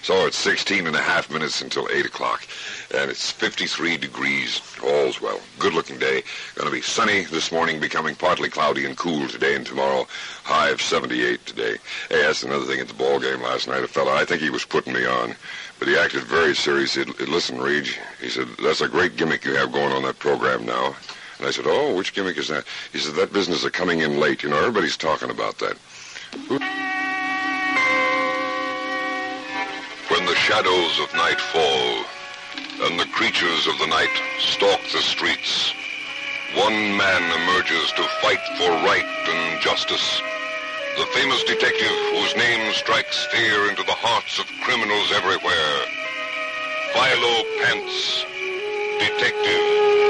So it's 16 and a half minutes until 8 o'clock, and it's 53 degrees. All's well. Good-looking day. Going to be sunny this morning, becoming partly cloudy and cool today, and tomorrow high of 78 today. Hey, that's another thing at the ball game last night. A fella, I think he was putting me on, but he acted very serious. He said, listen, Reed, he said, that's a great gimmick you have going on that program now. And I said, oh, which gimmick is that? He said, that business of coming in late. You know, everybody's talking about that. When the shadows of night fall and the creatures of the night stalk the streets, one man emerges to fight for right and justice. The famous detective whose name strikes fear into the hearts of criminals everywhere. Philo Pence, detective.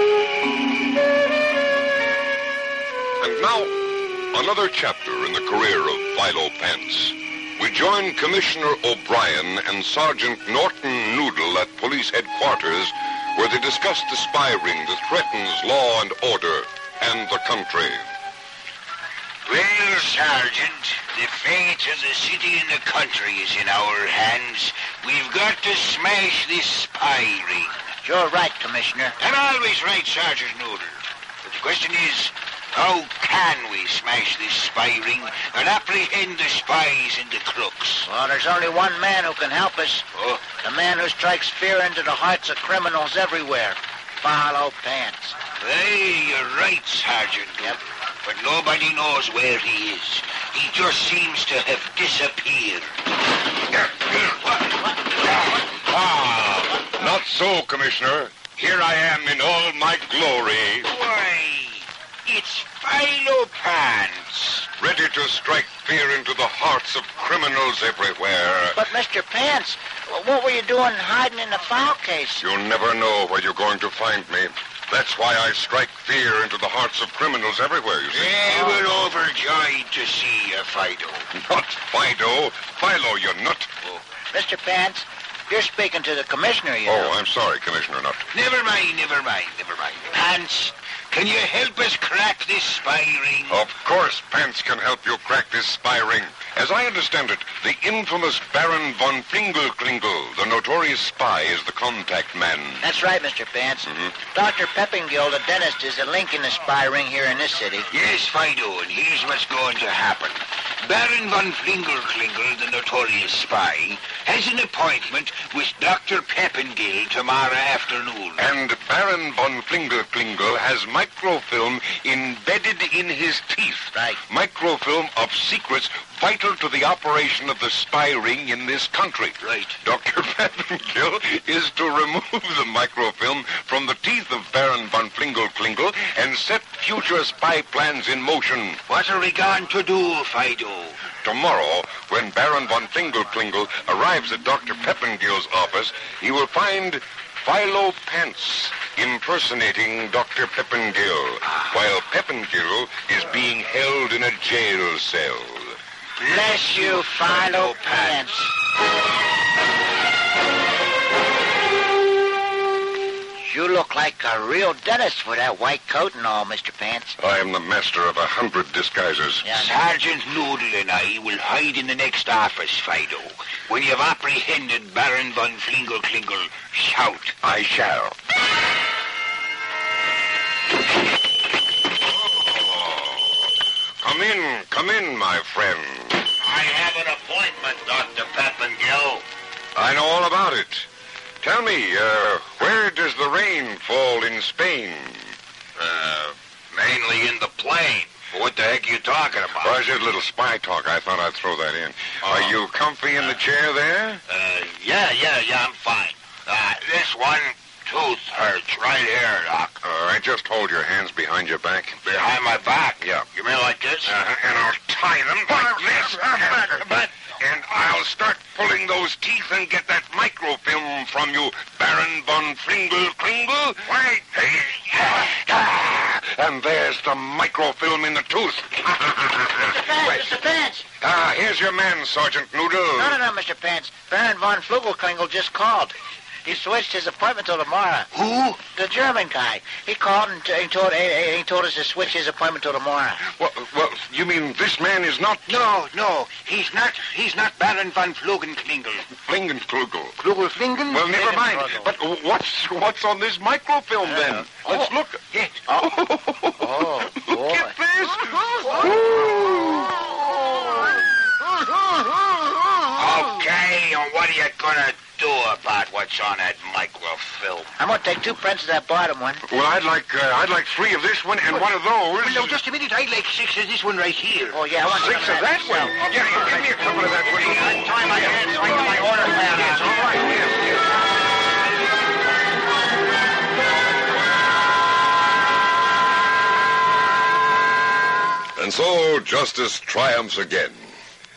And now, another chapter in the career of Philo Pence. We join Commissioner O'Brien and Sergeant Norton Noodle at police headquarters, where they discuss the spy ring that threatens law and order and the country. Well, Sergeant, the fate of the city and the country is in our hands. We've got to smash this spy ring. You're right, Commissioner. I'm always right, Sergeant Noodle. But the question is, how can we smash this spy ring and apprehend the spies and the crooks? Well, there's only one man who can help us. Oh? The man who strikes fear into the hearts of criminals everywhere. Philo Pence. Hey, you're right, Sergeant Noodle. Yep. But nobody knows where he is. He just seems to have disappeared. Not so, Commissioner. Here I am in all my glory. Why, it's Philo Pence. Ready to strike fear into the hearts of criminals everywhere. But, Mr. Pence, what were you doing hiding in the file case? You'll never know where you're going to find me. That's why I strike fear into the hearts of criminals everywhere, you see. Yeah, we're overjoyed to see you, Fido. Not Fido. Philo, you nut. Oh. Mr. Pence, you're speaking to the commissioner, you know. Oh, I'm sorry, Commissioner Nutt. Never mind. Pence, can you help us crack this spy ring? Of course, Pence can help you crack this spy ring. As I understand it, the infamous Baron von Fingelklingel, the notorious spy, is the contact man. That's right, Mr. Pence. Mhm. Dr. Peppengill, the dentist, is a link in the spy ring here in this city. Yes, Fido, and here's what's going to happen. Baron von Fingelklingel, the notorious spy, has an appointment with Dr. Peppengill tomorrow afternoon. And Baron von Fingelklingel has microfilm embedded in his teeth. Right. Microfilm of secrets vital to the operation of the spy ring in this country. Right. Dr. Peppengill is to remove the microfilm from the teeth of Baron von Fingelklingel and set future spy plans in motion. What are we going to do, Fido? Tomorrow, when Baron von Fingelklingel arrives at Dr. Peppengill's office, he will find Philo Pence impersonating Dr. Peppengill, while Peppengill is being held in a jail cell. Bless you, Philo Pence. You look like a real dentist with that white coat and all, Mr. Pence. I am the master of 100 disguises. Yeah. Sergeant Noodle and I will hide in the next office, Fido. When you've apprehended Baron von Fingelklingel, shout. I shall. Come in, my friend. I have an appointment, Dr. Peppengill. I know all about it. Tell me, where does the rain fall in Spain? Mainly in the plain. What the heck are you talking about? Oh, it's just a little spy talk. I thought I'd throw that in. Are you comfy in the chair there? Yeah, I'm fine. This one tooth hurts right here, Doc. All right, just hold your hands behind your back. Behind my back? Yeah. You mean like this? And I'll tie them like this. And I'll start pulling those teeth and get that microfilm from you, Baron von Fingelklingel. Wait. And there's the microfilm in the tooth. Mr. Pence! Here's your man, Sergeant Noodle. No, Mr. Pence. Baron von Fingelklingel just called. He switched his appointment till tomorrow. Who? The German guy. He called and he told us to switch his appointment till tomorrow. Well, you mean this man is not... No, he's not. He's not Baron von Flogenklingel. Flingenklugel. Klugelflingen? Well, never mind. Flingenklugel. But what's on this microfilm, then? Let's look. Yes. Oh, Look boy. at this. Okay, and what are you gonna do about what's on that microfilm? I'm gonna take 2 prints of that bottom one. Well, I'd like 3 of this one and 1 of those. Well, no, just a minute. I'd like 6 of this one right here. Oh, yeah, I want 6 of that one. Yeah, give me a couple of that one. I'll tie my hands so I get my order pad Yes, out. all right. Yes. And so justice triumphs again.